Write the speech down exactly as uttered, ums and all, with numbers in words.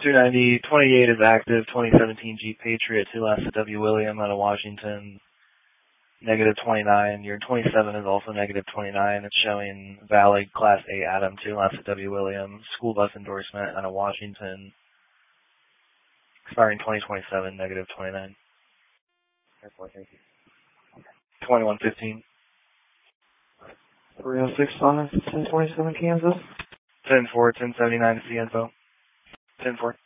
two ninety, twenty-eight is active, twenty seventeen Jeep Patriot, two last at W. William out of Washington, negative twenty-nine. Your twenty-seven is also negative twenty-nine. It's showing valid Class A Adam, two last at W. William, school bus endorsement out of Washington, expiring twenty twenty-seven, negative twenty-nine. twenty-one fifteen. three oh six five, ten twenty-seven Kansas. ten four, ten seventy-nine to see info. ten four.